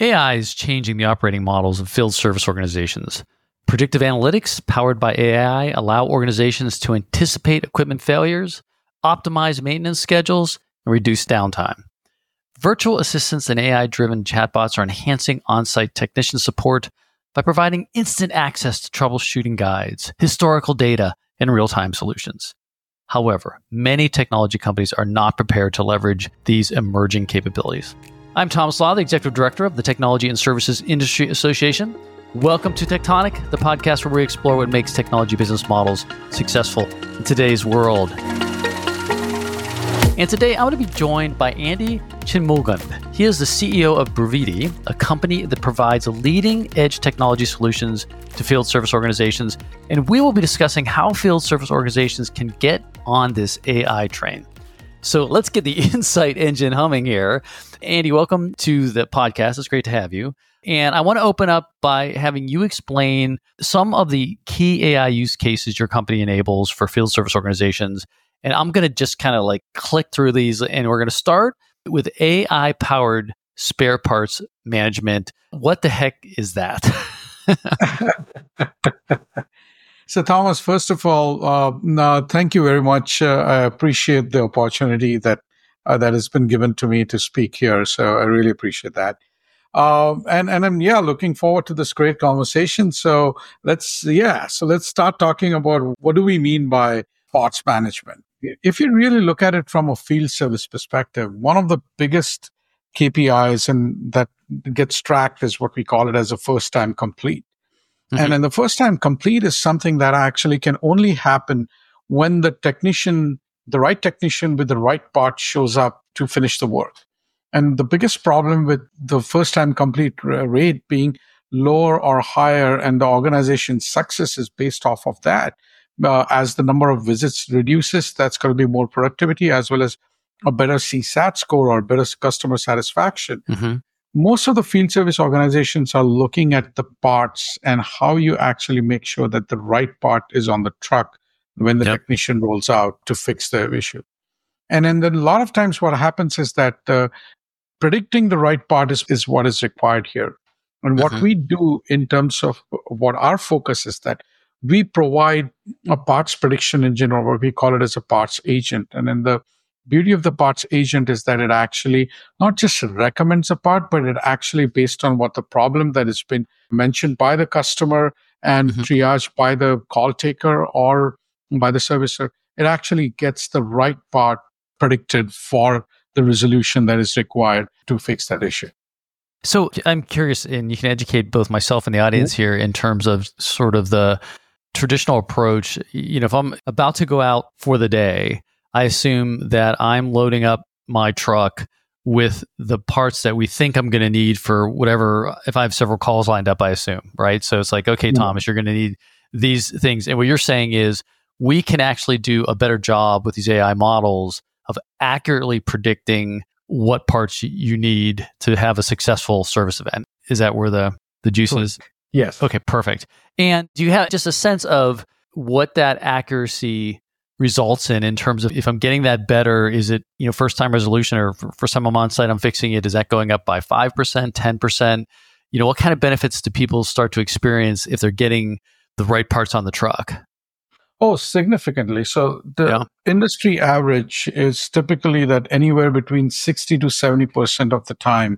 AI is changing the operating models of field service organizations. Predictive analytics powered by AI allow organizations to anticipate equipment failures, optimize maintenance schedules, and reduce downtime. Virtual assistants and AI-driven chatbots are enhancing on-site technician support by providing instant access to troubleshooting guides, historical data, and real-time solutions. However, many technology companies are not prepared to leverage these emerging capabilities. I'm Thomas Law, the Executive Director of the Technology and Services Industry Association. Welcome to Tectonic, the podcast where we explore what makes technology business models successful in today's world. And today I'm going to be joined by Andy Chinmulgund. He is the CEO of Brevity, a company that provides leading-edge technology solutions to field service organizations. And we will be discussing how field service organizations can get on this AI train. So let's get the insight engine humming here. Andy, welcome to the podcast. It's great to have you. And I want to open up by having you explain some of the key AI use cases your company enables for field service organizations. And I'm going to just kind of like click through these, and we're going to start with AI-powered spare parts management. What the heck is that? So, Thomas, first of all, thank you very much. I appreciate the opportunity that has been given to me to speak here. So I really appreciate that. And I'm looking forward to this great conversation. So let's start talking about what do we mean by parts management. If you really look at it from a field service perspective, one of the biggest KPIs and that gets tracked is what we call it as a first time complete. Mm-hmm. And then the first time complete is something that actually can only happen when the right technician with the right part shows up to finish the work. And the biggest problem with the first time complete rate being lower or higher, and the organization's success is based off of that. As the number of visits reduces, that's going to be more productivity as well as a better CSAT score or better customer satisfaction. Mm-hmm. Most of the field service organizations are looking at the parts and how you actually make sure that the right part is on the truck when the technician rolls out to fix the issue. And then a lot of times what happens is that predicting the right part is what is required here. And what we do in terms of what our focus is that we provide a parts prediction engine, or what we call it as a parts agent. And then the beauty of the parts agent is that it actually not just recommends a part, but it actually, based on what the problem that has been mentioned by the customer and triaged by the call taker or by the servicer, it actually gets the right part predicted for the resolution that is required to fix that issue. So I'm curious, and you can educate both myself and the audience here in terms of sort of the traditional approach. If I'm about to go out for the day, I assume that I'm loading up my truck with the parts that we think I'm going to need for whatever, if I have several calls lined up, I assume, right? So it's like, okay, Thomas, you're going to need these things. And what you're saying is we can actually do a better job with these AI models of accurately predicting what parts you need to have a successful service event. Is that where the juice is? Yes. Okay, perfect. And do you have just a sense of what that accuracy results in terms of if I'm getting that better, is it, first time resolution, or for some I'm on site, I'm fixing it, is that going up by 5%, 10%? What kind of benefits do people start to experience if they're getting the right parts on the truck? Oh, significantly. So the industry average is typically that anywhere between 60 to 70% of the time,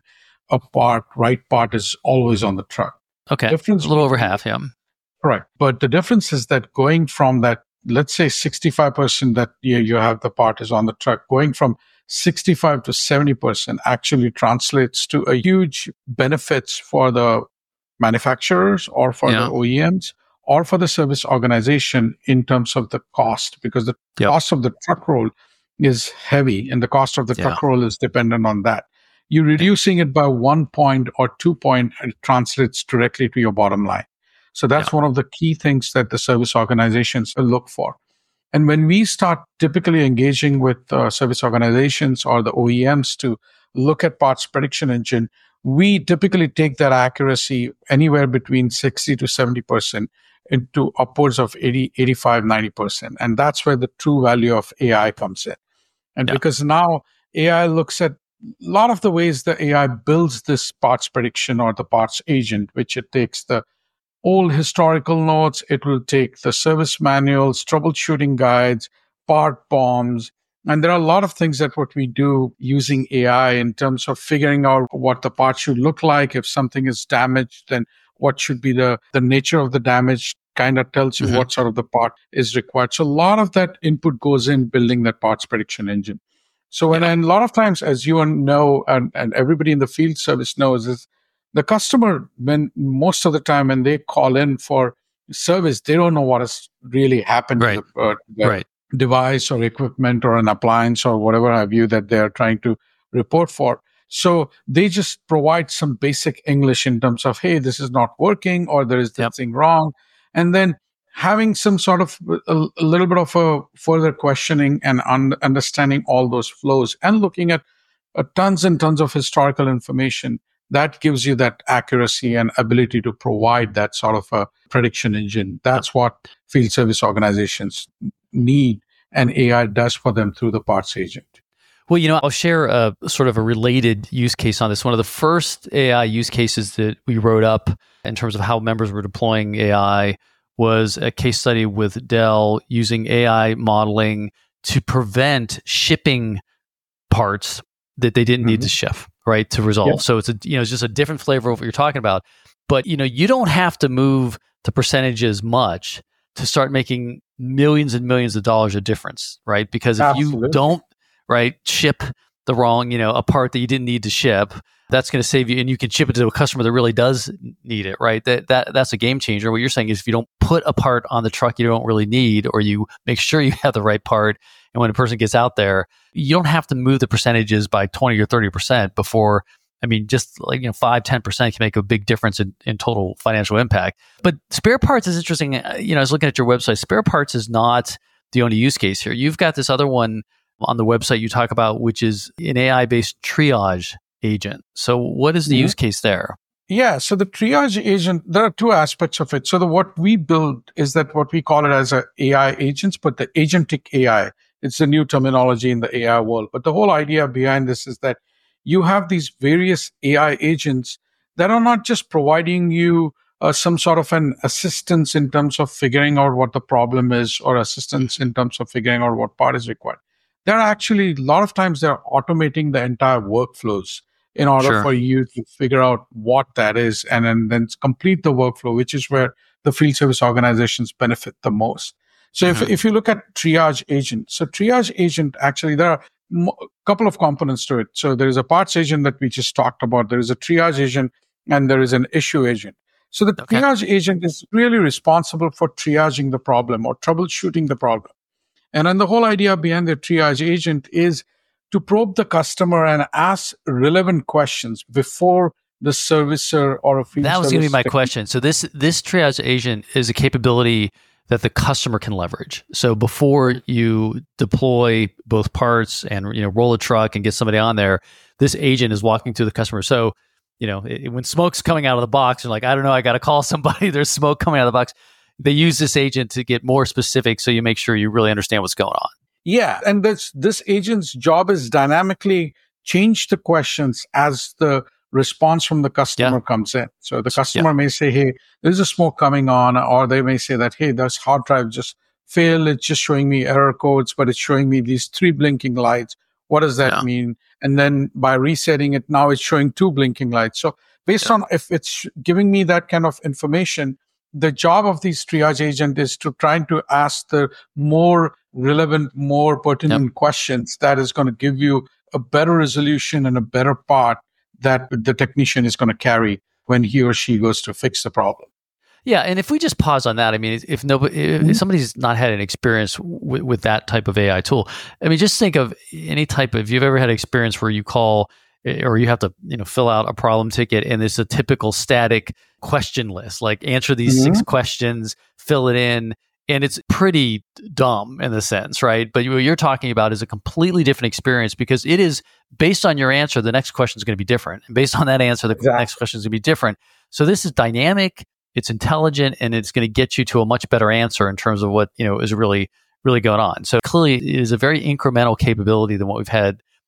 right part is always on the truck. Okay, a little over half, yeah. Correct. But the difference is that going from that, let's say 65% that you have the part is on the truck, going from 65 to 70% actually translates to a huge benefits for the manufacturers or for the OEMs or for the service organization in terms of the cost, because the cost of the truck roll is heavy and the cost of the truck roll is dependent on that. You reducing it by 1 point or 2 points, it translates directly to your bottom line. So that's one of the key things that the service organizations look for. And when we start typically engaging with service organizations or the OEMs to look at parts prediction engine, we typically take that accuracy anywhere between 60 to 70% into upwards of 80, 85, 90%. And that's where the true value of AI comes in. And because now AI looks at lot of the ways the AI builds this parts prediction or the parts agent, which it takes the old historical notes, it will take the service manuals, troubleshooting guides, part bombs. And there are a lot of things that what we do using AI in terms of figuring out what the part should look like. If something is damaged, then what should be the nature of the damage kind of tells you what sort of the part is required. So a lot of that input goes in building that parts prediction engine. So and a lot of times, as you know, and everybody in the field service knows, is the customer, when most of the time when they call in for service, they don't know what has really happened to the device or equipment or an appliance or whatever have you that they're trying to report for. So they just provide some basic English in terms of, hey, this is not working or there is this thing wrong. And then having some sort of a little bit of a further questioning and understanding all those flows and looking at tons and tons of historical information, that gives you that accuracy and ability to provide that sort of a prediction engine. That's what field service organizations need, and AI does for them through the parts agent. Well, I'll share a sort of a related use case on this. One of the first AI use cases that we wrote up in terms of how members were deploying AI was a case study with Dell using AI modeling to prevent shipping parts that they didn't need to ship, right, to resolve. Yep. So it's it's just a different flavor of what you're talking about. But you don't have to move the percentages much to start making millions and millions of dollars of difference, right? Because if you don't ship the wrong, a part that you didn't need to ship, that's going to save you, and you can ship it to a customer that really does need it, right? That's a game changer. What you're saying is if you don't put a part on the truck you don't really need, or you make sure you have the right part, and when a person gets out there, you don't have to move the percentages by 20 or 30% before, just like, 5-10% can make a big difference in total financial impact. But spare parts is interesting. I was looking at your website. Spare parts is not the only use case here. You've got this other one on the website you talk about, which is an AI-based triage agent. So what is the use case there? Yeah, so the triage agent, there are two aspects of it. So what we build is that what we call it as a AI agents, but the agentic AI, it's a new terminology in the AI world. But the whole idea behind this is that you have these various AI agents that are not just providing you some sort of an assistance in terms of figuring out what the problem is, or assistance in terms of figuring out what part is required. They're actually, a lot of times they're automating the entire workflows in order for you to figure out what that is and then complete the workflow, which is where the field service organizations benefit the most. So if you look at triage agent, so triage agent, actually there are a couple of components to it. So there is a parts agent that we just talked about. There is a triage agent and there is an issue agent. So the triage agent is really responsible for triaging the problem or troubleshooting the problem. And then the whole idea behind the triage agent is to probe the customer and ask relevant questions before the servicer or a field service. That was going to be my question. So this triage agent is a capability that the customer can leverage. So before you deploy both parts and roll a truck and get somebody on there, this agent is walking through the customer. So when smoke's coming out of the box, and like, I don't know, I got to call somebody. There's smoke coming out of the box. They use this agent to get more specific, so you make sure you really understand what's going on. Yeah, and this agent's job is dynamically change the questions as the response from the customer comes in. So the customer may say, hey, there's a smoke coming on, or they may say that, hey, this hard drive just failed. It's just showing me error codes, but it's showing me these 3 blinking lights. What does that mean? And then by resetting it, now it's showing 2 blinking lights. So based on if it's giving me that kind of information, the job of these triage agent is to trying to ask the more relevant, more pertinent questions that is going to give you a better resolution and a better part that the technician is going to carry when he or she goes to fix the problem. Yeah, and if we just pause on that, if somebody's not had an experience with that type of AI tool, just think of any type of, if you've ever had experience where you call or you have to fill out a problem ticket and it's a typical static question list, like answer these 6 questions, fill it in, and it's pretty dumb in the sense, right? But what you're talking about is a completely different experience, because it is based on your answer, the next question is going to be different. And based on that answer, the next question is going to be different. So this is dynamic, it's intelligent, and it's going to get you to a much better answer in terms of what is really, really going on. So clearly it is a very incremental capability than what we've had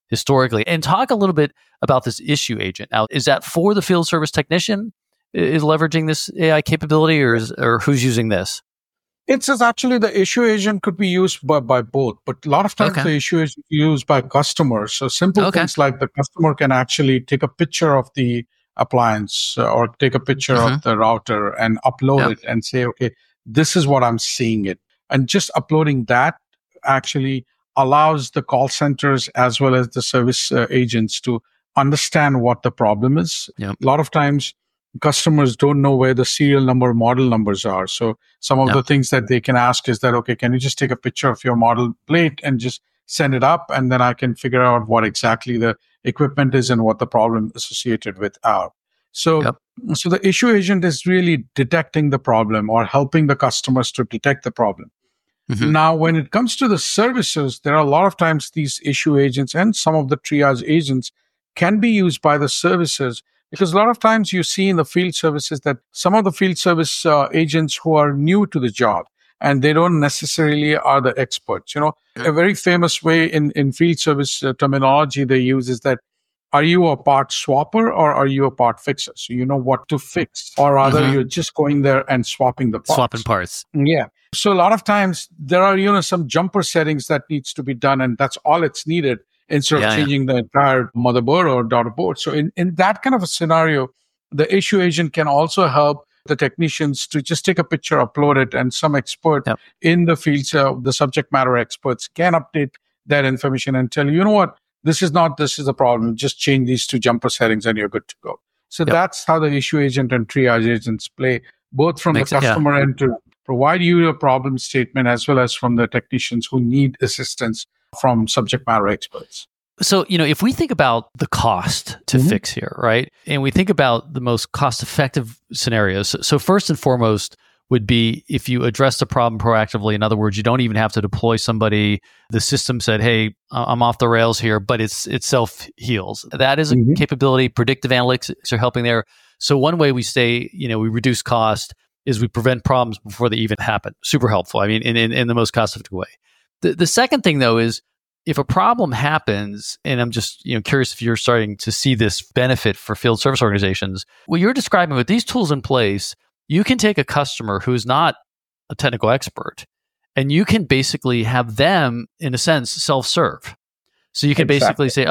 historically. And talk a little bit about this issue agent. Now, is that for the field service technician is leveraging this AI capability, or who's using this? It's actually the issue agent could be used by both, but a lot of times the issue is used by customers. So simple things like the customer can actually take a picture of the appliance or take a picture of the router and upload it and say, okay, this is what I'm seeing it. And just uploading that actually allows the call centers as well as the service agents to understand what the problem is. A lot of times customers don't know where the serial number, model numbers are. So some of the things that they can ask is that, okay, can you just take a picture of your model plate and just send it up? And then I can figure out what exactly the equipment is and what the problem associated with are. So, so the issue agent is really detecting the problem or helping the customers to detect the problem. Now, when it comes to the services, there are a lot of times these issue agents and some of the triage agents can be used by the services, because a lot of times you see in the field services that some of the field service agents who are new to the job and they don't necessarily are the experts. A very famous way in field service terminology they use is that, are you a part swapper or are you a part fixer? So you know what to fix, or rather you're just going there and swapping the parts. Swapping parts. Yeah. So a lot of times there are, some jumper settings that needs to be done, and that's all it's needed instead of changing the entire motherboard or daughter board. So in that kind of a scenario, the issue agent can also help the technicians to just take a picture, upload it, and some expert in the field, the subject matter experts can update that information and tell you, you know what, this is a problem. Just change these two jumper settings and you're good to go. So that's how the issue agent and triage agents play, both from the customer end to provide you a problem statement, as well as from the technicians who need assistance from subject matter experts. So, if we think about the cost to fix here, right? And we think about the most cost-effective scenarios. So first and foremost would be if you address the problem proactively. In other words, you don't even have to deploy somebody. The system said, hey, I'm off the rails here, but it self-heals. That is a capability. Predictive analytics are helping there. So one way we say, we reduce cost is we prevent problems before they even happen. Super helpful. I mean, in the most cost-effective way. The second thing, though, is if a problem happens, and I'm just curious if you're starting to see this benefit for field service organizations, what you're describing with these tools in place, you can take a customer who's not a technical expert, and you can basically have them, in a sense, self-serve. So you can basically say,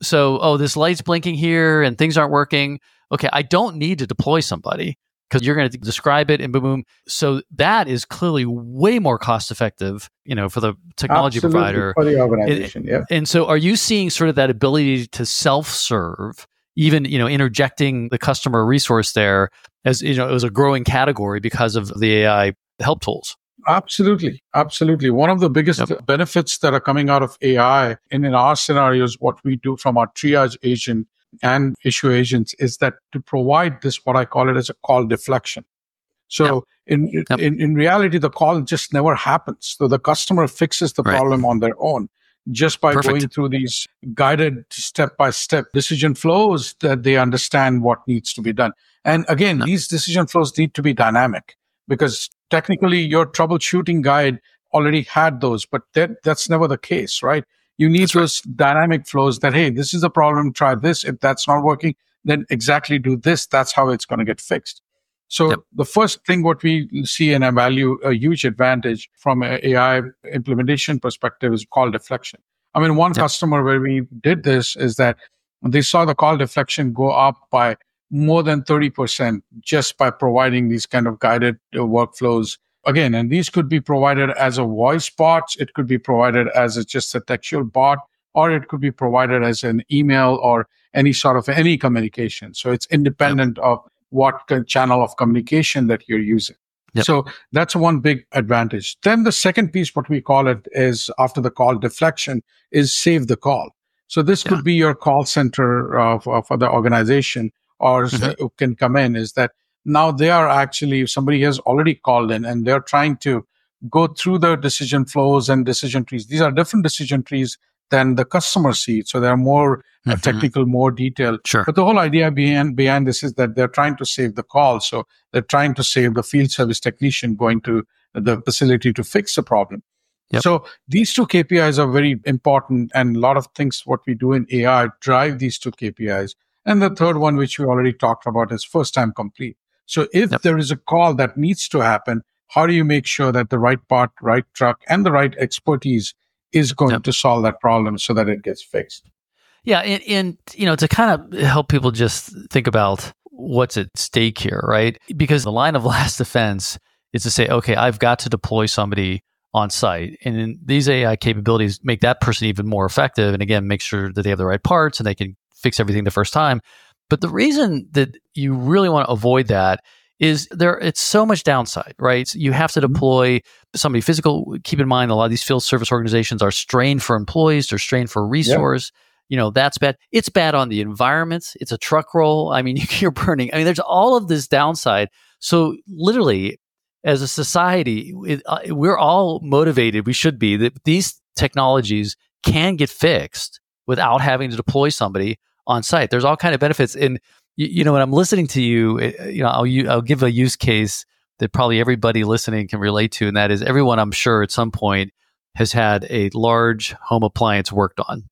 this light's blinking here and things aren't working. Okay, I don't need to deploy somebody because you're going to describe it and boom, boom. So that is clearly way more cost effective, for the technology provider. For the organization, And so are you seeing sort of that ability to self-serve, even, interjecting the customer resource there as, it was a growing category because of the AI help tools? Absolutely. One of the biggest benefits that are coming out of AI in our scenarios, what we do from our triage agent and issue agents, is that to provide this, what I call it as a call deflection. So in reality, the call just never happens. So the customer fixes the problem on their own just by going through these guided step-by-step decision flows that they understand what needs to be done. And again, these decision flows need to be dynamic, because technically your troubleshooting guide already had those, but that's never the case, right? You need those dynamic flows that, hey, this is the problem, try this. If that's not working, then exactly do this. That's how it's going to get fixed. So the first thing what we see and value a huge advantage from an AI implementation perspective is call deflection. I mean, one customer where we did this is that they saw the call deflection go up by more than 30% just by providing these kind of guided workflows. Again, and these could be provided as a voice bot, it could be provided as just a textual bot, or it could be provided as an email or any communication. So it's independent of what channel of communication that you're using. So that's one big advantage. Then the second piece, what we call it, is after the call deflection, is save the call. So this could be your call center for the organization, or can come in, is that now they are actually, somebody has already called in and they're trying to go through the decision flows and decision trees. These are different decision trees than the customer sees. So they're more technical, more detailed. But the whole idea behind this is that they're trying to save the call. So they're trying to save the field service technician going to the facility to fix the problem. Yep. So these two KPIs are very important, and a lot of things what we do in AI drive these two KPIs. And the third one, which we already talked about, is first time complete. So if Yep. there is a call that needs to happen, how do you make sure that the right part, right truck, and the right expertise is going Yep. to solve that problem so that it gets fixed? Yeah, and to kind of help people just think about what's at stake here, right? Because the line of last defense is to say, okay, I've got to deploy somebody on site, and then these AI capabilities make that person even more effective, and again, make sure that they have the right parts and they can fix everything the first time. But the reason that you really want to avoid that is it's so much downside, right? So you have to deploy somebody physical. Keep in mind, a lot of these field service organizations are strained for employees, they're strained for resource. That's bad. It's bad on the environment. It's a truck roll. I mean, you're burning. I mean, there's all of this downside. So literally, as a society, we're all motivated. We should be that these technologies can get fixed without having to deploy somebody on site. There's all kind of benefits. And when I'm listening to you, I'll give a use case that probably everybody listening can relate to, and that is everyone, I'm sure, at some point has had a large home appliance worked on.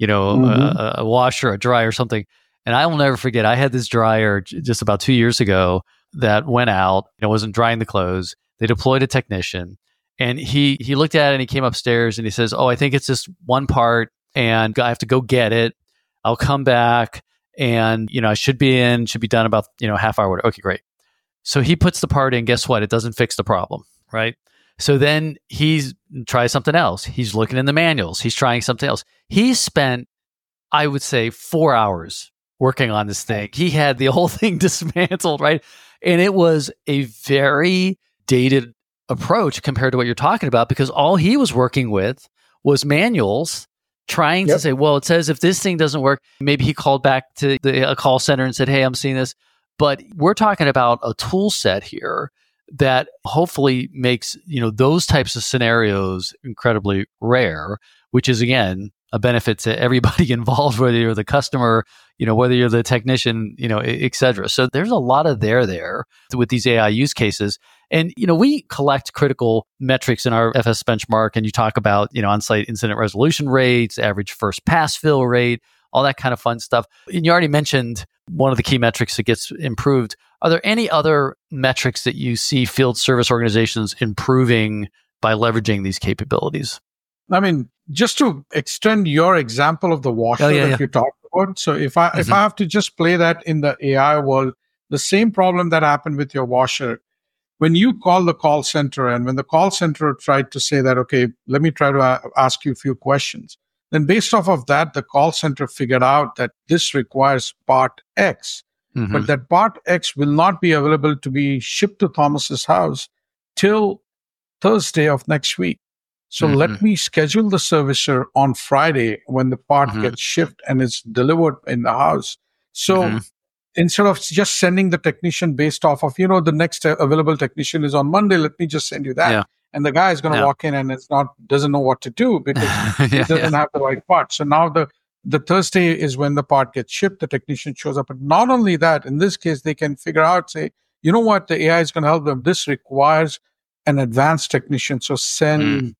A washer, a dryer, something. And I will never forget, I had this dryer just about 2 years ago that went out, wasn't drying the clothes. They deployed a technician, and he looked at it and he came upstairs and he says, "Oh, I think it's just one part and I have to go get it. I'll come back and, I should be done about, half hour." Okay, great. So he puts the part in. Guess what? It doesn't fix the problem, right? So then he tries something else. He's looking in the manuals. He's trying something else. He spent, I would say, 4 hours working on this thing. He had the whole thing dismantled, right? And it was a very dated approach compared to what you're talking about, because all he was working with was manuals trying to say, well, it says if this thing doesn't work, maybe he called back to a call center and said, "Hey, I'm seeing this." But we're talking about a tool set here that hopefully makes, those types of scenarios incredibly rare, which is, again, a benefit to everybody involved, whether you're the customer, whether you're the technician, et cetera. So there's a lot of there with these AI use cases. And, we collect critical metrics in our FS benchmark, and you talk about, on-site incident resolution rates, average first pass fill rate, all that kind of fun stuff. And you already mentioned one of the key metrics that gets improved. Are there any other metrics that you see field service organizations improving by leveraging these capabilities? I mean, just to extend your example of the washer that you talked about. So if I have to just play that in the AI world, the same problem that happened with your washer, when you call the call center and when the call center tried to say that, okay, let me try to ask you a few questions, then based off of that, the call center figured out that this requires part X. But that part X will not be available to be shipped to Thomas's house till Thursday of next week. So let me schedule the servicer on Friday when the part gets shipped and is delivered in the house. So instead of just sending the technician based off of, the next available technician is on Monday, let me just send you that. Yeah. And the guy is going to walk in and doesn't know what to do because he doesn't have the right part. So now the Thursday is when the part gets shipped, the technician shows up. But not only that, in this case, they can figure out, say, you know what, the AI is going to help them. This requires an advanced technician. So send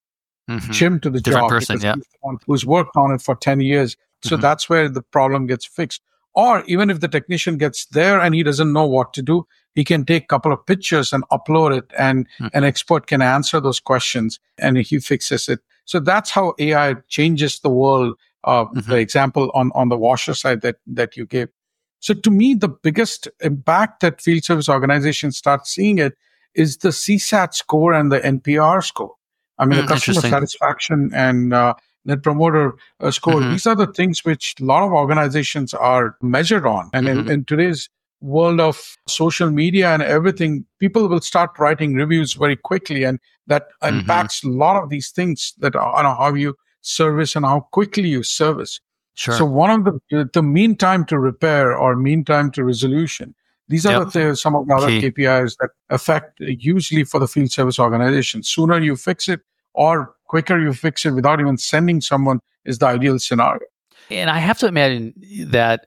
Jim to the different job. Person, he's the one who's worked on it for 10 years. So that's where the problem gets fixed. Or even if the technician gets there and he doesn't know what to do, he can take a couple of pictures and upload it, and an expert can answer those questions and he fixes it. So that's how AI changes the world. The example on the washer side that you gave. So to me, the biggest impact that field service organizations start seeing it is the CSAT score and the NPR score. I mean, the customer satisfaction and Net Promoter Score. These are the things which a lot of organizations are measured on. And in today's world of social media and everything, people will start writing reviews very quickly, and that impacts a lot of these things that are how you service and how quickly you service. Sure. So one of the mean time to repair or mean time to resolution, these are some of the other KPIs that affect hugely for the field service organization. Sooner you fix it or quicker you fix it without even sending someone is the ideal scenario. And I have to imagine that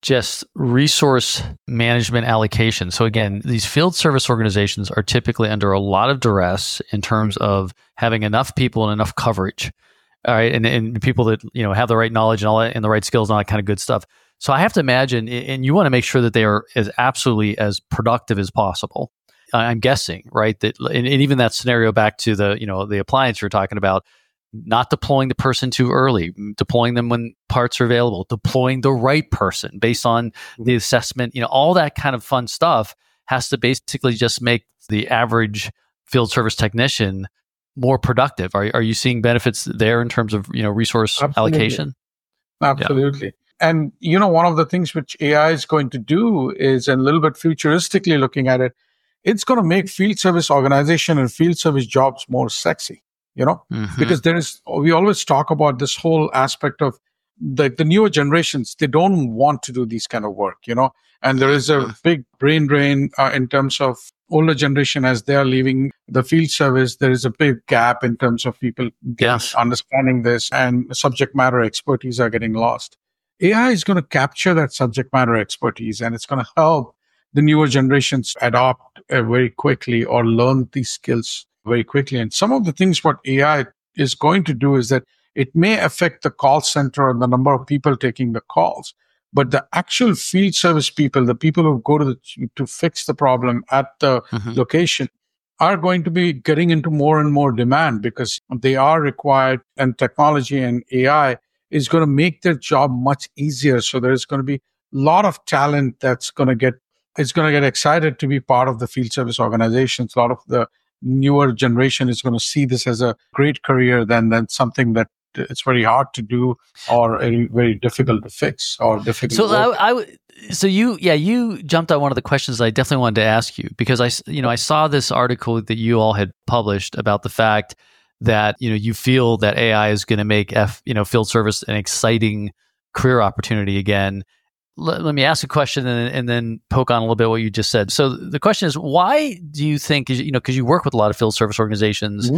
just resource management allocation. So again, these field service organizations are typically under a lot of duress in terms of having enough people and enough coverage. All right. And people that, have the right knowledge and all that and the right skills and all that kind of good stuff. So I have to imagine, and you want to make sure that they are as absolutely as productive as possible. I'm guessing, right? That, and even that scenario back to the appliance you're talking about, not deploying the person too early, deploying them when parts are available, deploying the right person based on the assessment, all that kind of fun stuff has to basically just make the average field service technician more productive. Are you seeing benefits there in terms of, resource allocation? Absolutely. Yeah. And, one of the things which AI is going to do is, and a little bit futuristically looking at it, it's going to make field service organization and field service jobs more sexy. Because we always talk about this whole aspect of the newer generations, they don't want to do these kind of work, and there is a big brain drain in terms of older generation as they are leaving the field service. There is a big gap in terms of people understanding this, and subject matter expertise are getting lost. AI is going to capture that subject matter expertise, and it's going to help the newer generations adopt very quickly or learn these skills very quickly. And some of the things what AI is going to do is that it may affect the call center and the number of people taking the calls, but the actual field service people, the people who go to fix the problem at the location, are going to be getting into more and more demand because they are required, and technology and AI is going to make their job much easier. So there's going to be a lot of talent that's going to get excited to be part of the field service organizations. A lot of the newer generation is going to see this as a great career than something that it's very hard to do or very difficult to fix or difficult. So you jumped on one of the questions I definitely wanted to ask you, because I saw this article that you all had published about the fact that you feel that AI is going to make field service an exciting career opportunity again. Let me ask a question and then poke on a little bit what you just said. So the question is, why do you think, because you work with a lot of field service organizations,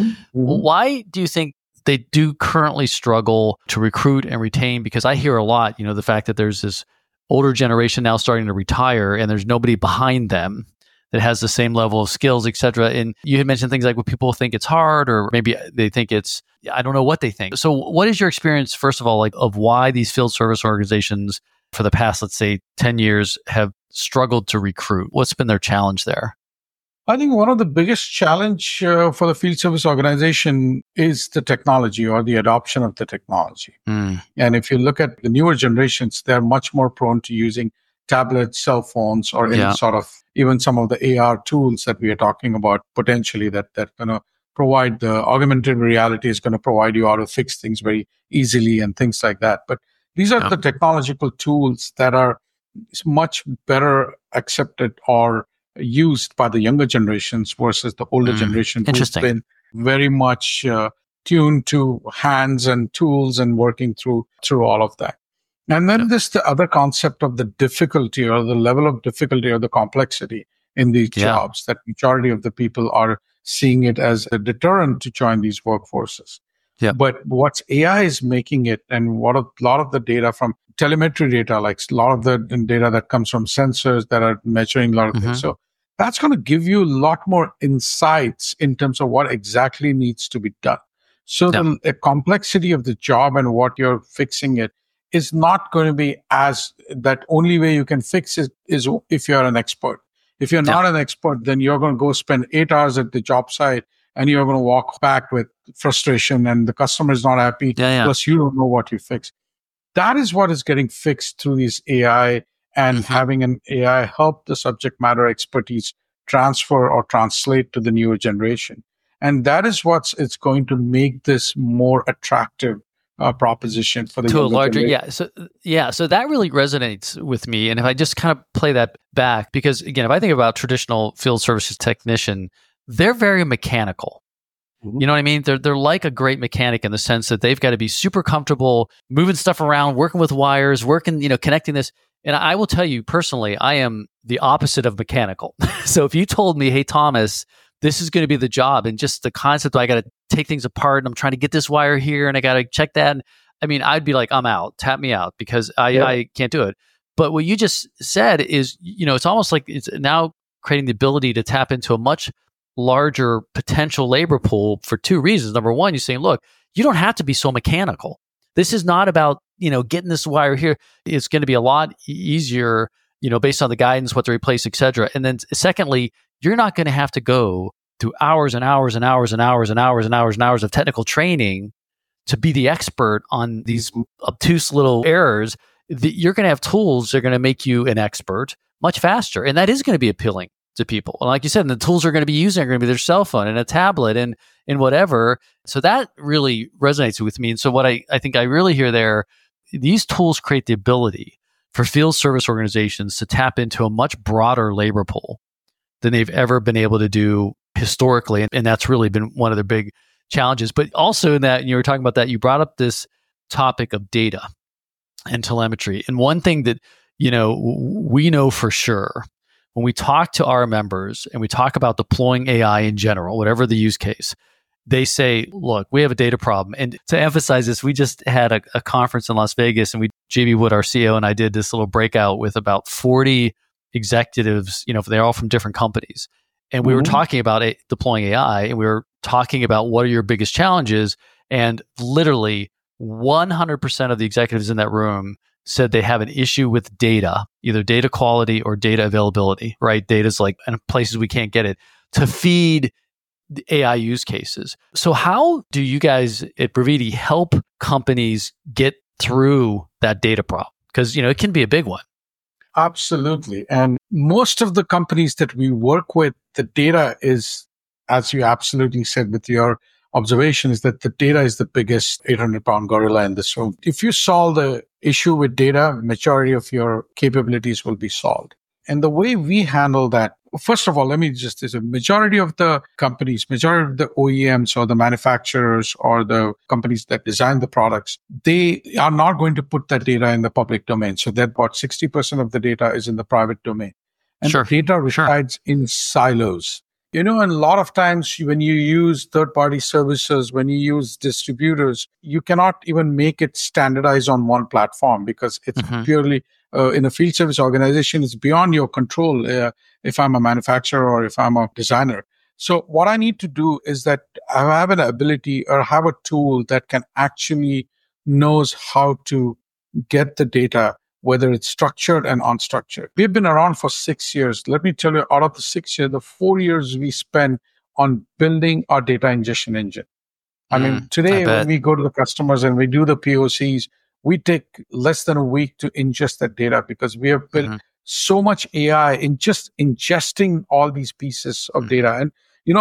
why do you think they do currently struggle to recruit and retain? Because I hear a lot, the fact that there's this older generation now starting to retire and there's nobody behind them that has the same level of skills, et cetera. And you had mentioned things like, well, people think it's hard, or maybe they think I don't know what they think. So what is your experience, first of all, of why these field service organizations for the past, let's say, 10 years have struggled to recruit? What's been their challenge there? I think one of the biggest challenge for the field service organization is the technology or the adoption of the technology. And if you look at the newer generations, they're much more prone to using tablets, cell phones, or any sort of, even some of the AR tools that we are talking about potentially that going to provide the augmented reality is going to provide you how to fix things very easily and things like that. But these are the technological tools that are much better accepted or used by the younger generations versus the older generation who's been very much tuned to hands and tools and working through all of that. And then there's the other concept of the difficulty or the level of difficulty or the complexity in these jobs, that majority of the people are seeing it as a deterrent to join these workforces. Yeah. But what's AI is making it, and what a lot of the data from telemetry data, like a lot of the data that comes from sensors that are measuring a lot of things. So that's going to give you a lot more insights in terms of what exactly needs to be done. So the complexity of the job and what you're fixing it is not going to be as that only way you can fix it is if you're an expert. If you're not an expert, then you're going to go spend 8 hours at the job site and you're going to walk back with frustration and the customer is not happy. Plus you don't know what you fix. That is what is getting fixed through these AI and having an AI help the subject matter expertise transfer or translate to the newer generation. And that is it's going to make this more attractive proposition for the to a larger generation. So that really resonates with me. And if I just kind of play that back, because again, if I think about traditional field services technician, they're very mechanical. You know what I mean? They're like a great mechanic in the sense that they've got to be super comfortable moving stuff around, working with wires, connecting this. And I will tell you personally, I am the opposite of mechanical. So if you told me, hey, Thomas, this is going to be the job, and just the concept, I got to take things apart and I'm trying to get this wire here and I got to check that. I mean, I'd be like, I'm out, tap me out, because I can't do it. But what you just said is, it's almost like it's now creating the ability to tap into a much larger potential labor pool for two reasons. Number one, you're saying, look, you don't have to be so mechanical. This is not about, getting this wire here. It's going to be a lot easier, based on the guidance, what to replace, et cetera. And then secondly, you're not going to have to go through hours and hours and hours and hours and hours and hours and hours of technical training to be the expert on these obtuse little errors. You're going to have tools that are going to make you an expert much faster. And that is going to be appealing to people. And like you said, the tools are going to be using are going to be their cell phone and a tablet and whatever. So that really resonates with me. And so what I think I really hear there, these tools create the ability for field service organizations to tap into a much broader labor pool than they've ever been able to do historically. And that's really been one of the big challenges. But also in that, you were talking about that, you brought up this topic of data and telemetry. And one thing that, we know for sure when we talk to our members and we talk about deploying AI in general, whatever the use case, they say, look, we have a data problem. And to emphasize this, we just had a conference in Las Vegas and JB Wood, our CEO, and I did this little breakout with about 40 executives, they're all from different companies. And we were talking about deploying AI, and we were talking about what are your biggest challenges. And literally 100% of the executives in that room said they have an issue with data, either data quality or data availability, right? Data's like in places we can't get it to feed the AI use cases. So how do you guys at Brevity help companies get through that data problem? Because, it can be a big one. Absolutely. And most of the companies that we work with, the data is, as you absolutely said with your observation, is that the data is the biggest 800-pound gorilla in this room. If you solve the issue with data, majority of your capabilities will be solved. And the way we handle that, first of all, let me just say, a majority of the companies, majority of the OEMs or the manufacturers or the companies that design the products, they are not going to put that data in the public domain. So that about 60% of the data is in the private domain. And the data resides in silos. And a lot of times when you use third-party services, when you use distributors, you cannot even make it standardized on one platform because it's purely in a field service organization, it's beyond your control if I'm a manufacturer or if I'm a designer. So what I need to do is that I have an ability or have a tool that can actually knows how to get the data, whether it's structured and unstructured. We've been around for 6 years. Let me tell you, out of the 6 years, the 4 years we spent on building our data ingestion engine. I mean, today when we go to the customers and we do the POCs, we take less than a week to ingest that data because we have built so much AI in just ingesting all these pieces of data. And,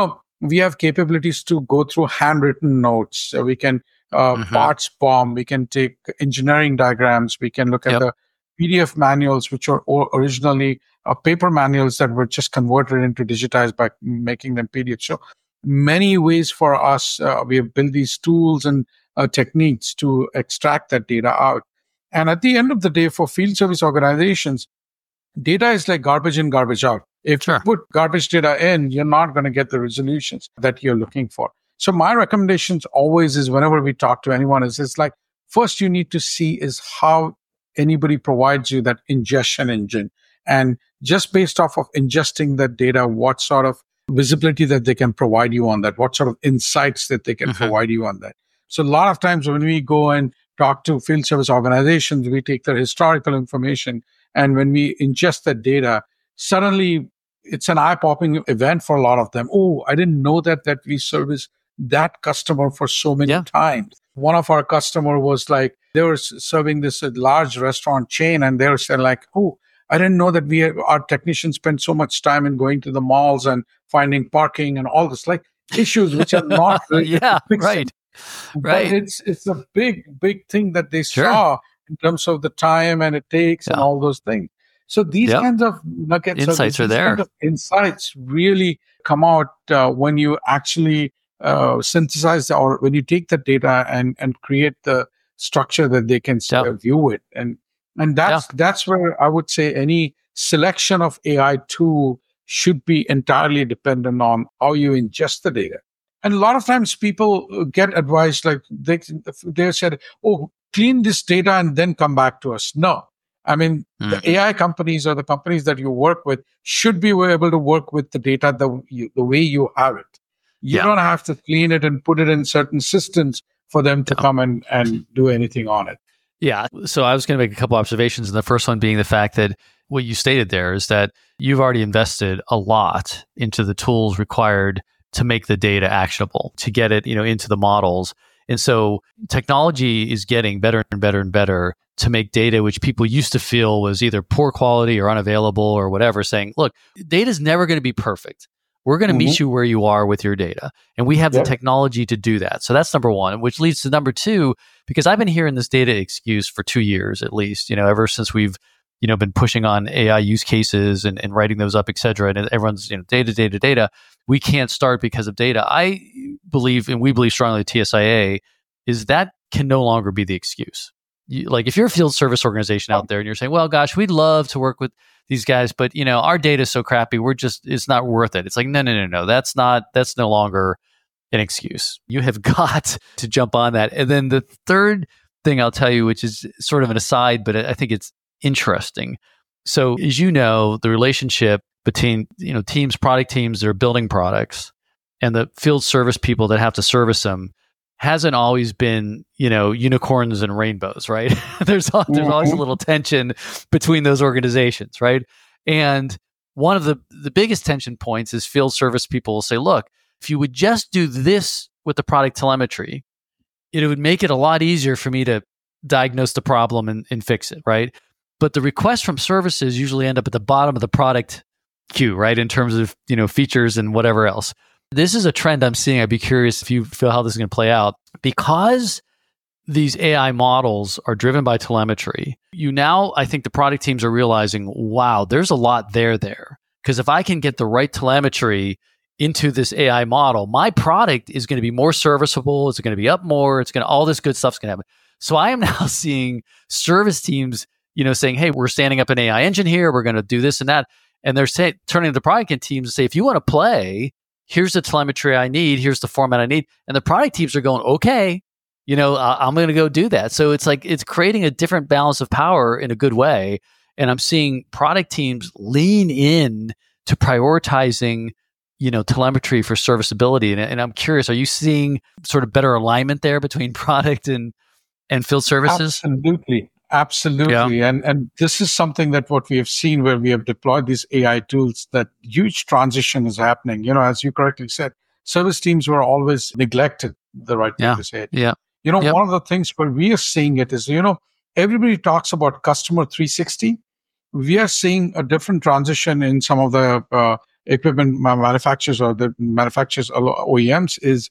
we have capabilities to go through handwritten notes. So we can parts bomb, we can take engineering diagrams, we can look at the PDF manuals, which are originally paper manuals that were just converted into digitized by making them PDF. So many ways for us, we have built these tools and techniques to extract that data out. And at the end of the day, for field service organizations, data is like garbage in, garbage out. If you put garbage data in, you're not going to get the resolutions that you're looking for. So my recommendations always is whenever we talk to anyone is it's like, first you need to see is how anybody provides you that ingestion engine. And just based off of ingesting that data, what sort of visibility that they can provide you on that, what sort of insights that they can provide you on that. So a lot of times when we go and talk to field service organizations, we take their historical information. And when we ingest that data, suddenly it's an eye-popping event for a lot of them. Oh, I didn't know that we service that customer for so many times. One of our customer was like, they were serving this large restaurant chain and they were saying like, oh, I didn't know that our technicians spend so much time in going to the malls and finding parking and all this like issues which are not really right. But it's a big thing that they saw in terms of the time and it takes and all those things. So these kinds of nuggets, insights are there. Kind of insights really come out when you actually synthesize or when you take the data and create the structure that they can view it. And that's where I would say any selection of AI tool should be entirely dependent on how you ingest the data. And a lot of times people get advice like they said, oh, clean this data and then come back to us. No, I mean, the AI companies or the companies that you work with should be able to work with the data the way you have it. You don't have to clean it and put it in certain systems for them to come and do anything on it. Yeah. So I was going to make a couple observations. And the first one being the fact that what you stated there is that you've already invested a lot into the tools required to make the data actionable, to get it, into the models. And so technology is getting better and better and better to make data which people used to feel was either poor quality or unavailable or whatever, saying, look, data is never going to be perfect. We're going to meet you where you are with your data. And we have the technology to do that. So that's number one, which leads to number two, because I've been hearing this data excuse for 2 years at least, ever since we've, been pushing on AI use cases and writing those up, et cetera. And everyone's, data. We can't start because of data. I believe, and we believe strongly at TSIA, is that can no longer be the excuse. If you're a field service organization out there and you're saying, well, gosh, we'd love to work with these guys, but our data is so crappy, it's not worth it. It's like, no. That's no longer an excuse. You have got to jump on that. And then the third thing I'll tell you, which is sort of an aside, but I think it's interesting. So as the relationship between, teams, product teams that are building products and the field service people that have to service them hasn't always been, unicorns and rainbows, right? There's always a little tension between those organizations, right? And one of the biggest tension points is field service people will say, look, if you would just do this with the product telemetry, it would make it a lot easier for me to diagnose the problem and fix it, right? But the requests from services usually end up at the bottom of the product queue, right? In terms of, features and whatever else. This is a trend I'm seeing. I'd be curious if you feel how this is going to play out. Because these AI models are driven by telemetry, I think the product teams are realizing, wow, there's a lot there. Because if I can get the right telemetry into this AI model, my product is going to be more serviceable. It's going to be up more. All this good stuff's going to happen. So I am now seeing service teams, saying, hey, we're standing up an AI engine here. We're going to do this and that. And they're turning to the product teams and say, if you want to play, here's the telemetry I need. Here's the format I need. And the product teams are going, okay, I'm going to go do that. So it's like, it's creating a different balance of power in a good way. And I'm seeing product teams lean in to prioritizing, telemetry for serviceability. And I'm curious, are you seeing sort of better alignment there between product and field services? Absolutely. Yeah. And this is something that what we have seen where we have deployed these AI tools, that huge transition is happening. As you correctly said, service teams were always neglected, the right thing to say. Yeah. One of the things where we are seeing it is, everybody talks about customer 360. We are seeing a different transition in some of the equipment manufacturers or the manufacturers, OEMs, is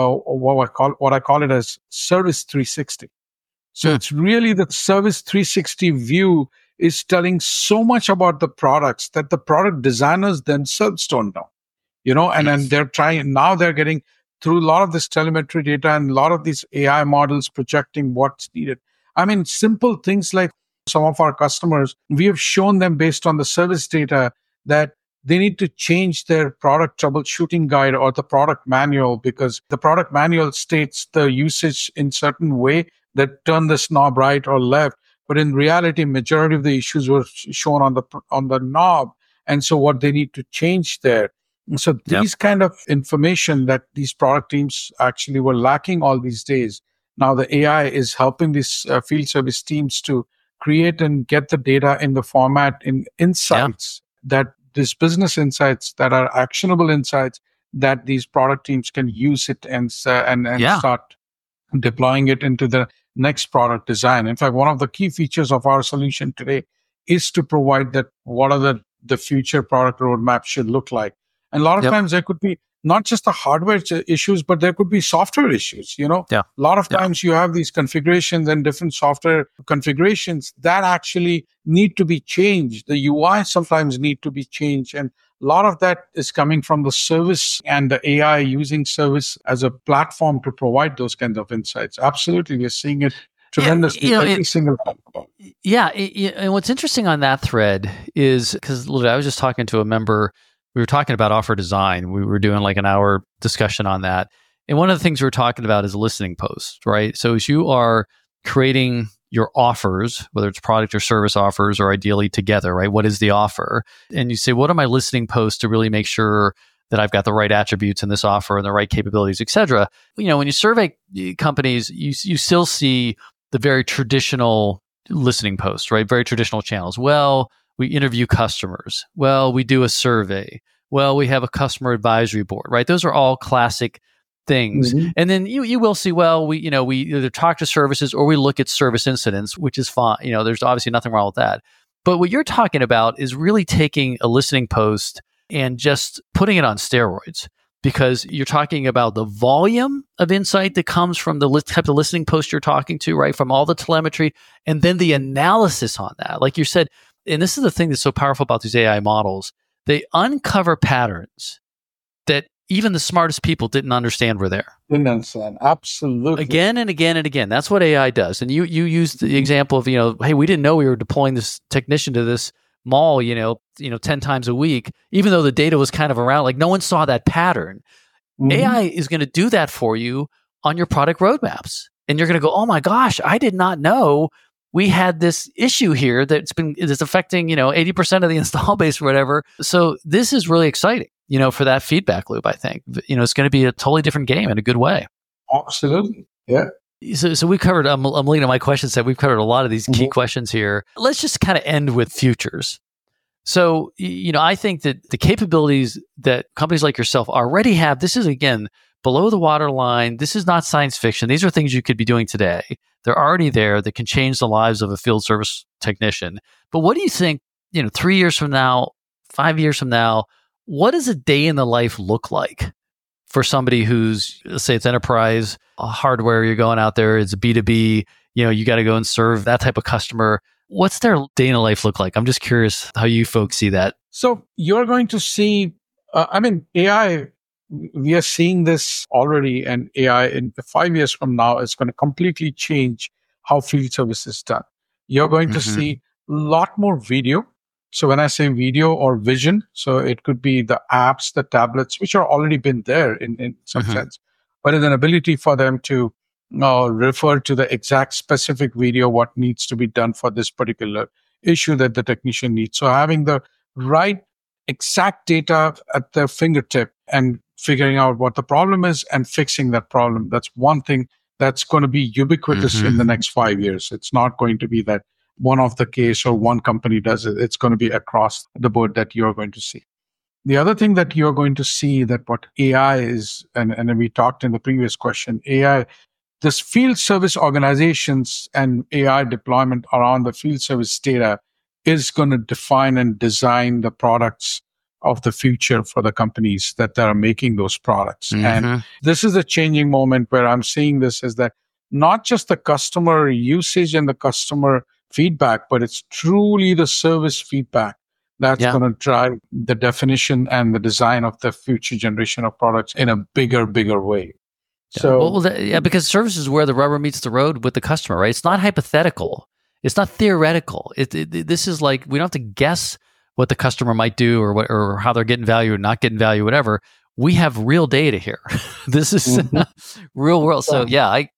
what I call it as service 360. So it's really the service 360 view is telling so much about the products that the product designers themselves don't know, and then they're getting through a lot of this telemetry data and a lot of these AI models projecting what's needed. I mean, simple things like some of our customers, we have shown them based on the service data that they need to change their product troubleshooting guide or the product manual, because the product manual states the usage in certain way that turn this knob right or left. But in reality, majority of the issues were shown on the knob. And so what they need to change there. And so these kind of information that these product teams actually were lacking all these days, now the AI is helping these field service teams to create and get the data in the format in insights that these business insights that are actionable insights that these product teams can use it and start deploying it into the next product design. In fact, one of the key features of our solution today is to provide that what are the future product roadmap should look like. And a lot of times there could be not just the hardware issues, but there could be software issues. A lot of times you have these configurations and different software configurations that actually need to be changed. The UI sometimes need to be changed. And a lot of that is coming from the service and the AI using service as a platform to provide those kinds of insights. Absolutely. We're seeing it tremendously every single time. And what's interesting on that thread is, because I was just talking to a member, we were talking about offer design. We were doing like an hour discussion on that. And one of the things we were talking about is listening posts, right? So as you are creating your offers, whether it's product or service offers, or ideally together, right? What is the offer? And you say, what are my listening posts to really make sure that I've got the right attributes in this offer and the right capabilities, et cetera. When you survey companies, you still see the very traditional listening posts, right? Very traditional channels. Well, we interview customers. Well, we do a survey. Well, we have a customer advisory board, right? Those are all classic things. Mm-hmm. And then you will see, well, we either talk to services or we look at service incidents, which is fine. There's obviously nothing wrong with that. But what you're talking about is really taking a listening post and just putting it on steroids, because you're talking about the volume of insight that comes from the type of listening post you're talking to, right? From all the telemetry, and then the analysis on that. Like you said, and this is the thing that's so powerful about these AI models, they uncover patterns that even the smartest people didn't understand were there. Didn't understand. Absolutely. Again and again and again. That's what AI does. And you used the example of, hey, we didn't know we were deploying this technician to this mall, 10 times a week, even though the data was kind of around, like no one saw that pattern. Mm-hmm. AI is going to do that for you on your product roadmaps. And you're going to go, oh my gosh, I did not know we had this issue here that's affecting, 80% of the install base or whatever. So this is really exciting, for that feedback loop, I think. It's going to be a totally different game in a good way. Absolutely. Yeah. So we covered, I'm leading my question set. We've covered a lot of these key questions here. Let's just kind of end with futures. So, I think that the capabilities that companies like yourself already have, this is, again, below the waterline. This is not science fiction. These are things you could be doing today. They're already there that can change the lives of a field service technician. But what do you think, 3 years from now, 5 years from now, what does a day in the life look like for somebody who's, let's say it's enterprise hardware, you're going out there, it's B2B, you got to go and serve that type of customer. What's their day in the life look like? I'm just curious how you folks see that. So you're going to see, AI, we are seeing this already, and AI in 5 years from now is going to completely change how field service is done. You're going to see a lot more video. So when I say video or vision, so it could be the apps, the tablets, which are already been there in some sense, but it's an ability for them to refer to the exact specific video, what needs to be done for this particular issue that the technician needs. So having the right exact data at their fingertip and figuring out what the problem is and fixing that problem. That's one thing that's going to be ubiquitous in the next 5 years. It's not going to be that one of the case or one company does it. It's going to be across the board that you're going to see. The other thing that you're going to see that what AI is, and we talked in the previous question, AI, this field service organizations and AI deployment around the field service data is going to define and design the products of the future for the companies that are making those products. And this is a changing moment where I'm seeing this as that not just the customer usage and the customer feedback, but it's truly the service feedback that's going to drive the definition and the design of the future generation of products in a bigger way. So, because service is where the rubber meets the road with the customer, right? It's not hypothetical. It's not theoretical. This is like, we don't have to guess what the customer might do or how they're getting value or not getting value, whatever. We have real data here. This is real world. So I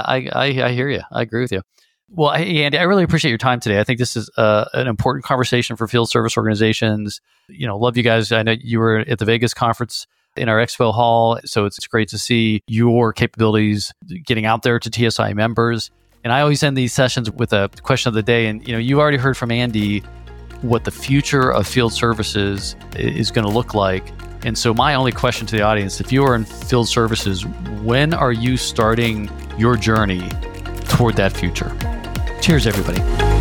hear you. I agree with you. Well, Andy, I really appreciate your time today. I think this is an important conversation for field service organizations. Love you guys. I know you were at the Vegas conference in our expo hall, so it's great to see your capabilities getting out there to TSI members. And I always end these sessions with a question of the day. And you already heard from Andy what the future of field services is going to look like. And so my only question to the audience, if you are in field services, when are you starting your journey toward that future? Cheers, everybody.